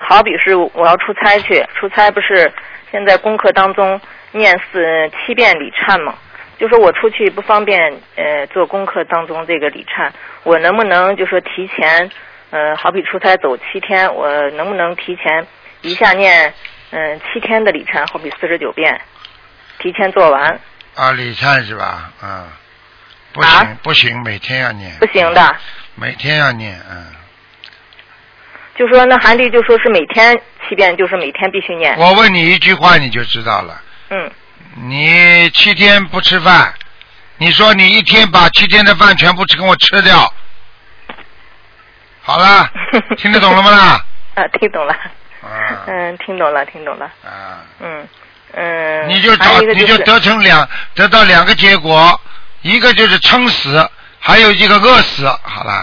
好比是我要出差去，出差不是现在功课当中念7遍礼忏嘛？就说我出去不方便做功课当中这个礼忏，我能不能就说提前好比出差走7天，我能不能提前一下念7天的礼忏，好比49遍，提前做完？ 啊，礼忏是吧？不行、不行，每天要念。 不行的。 每天要念， 就说那韩律就说是每天7遍，就是每天必须念。 我问你一句话你就知道了。你7天不吃饭，你说你一天把7天的饭全部跟我吃掉，好了，听得懂了吗啦？ 听懂了。听懂了，听懂了。你就得到2个结果，一个就是撑死，还有一个饿死，好了。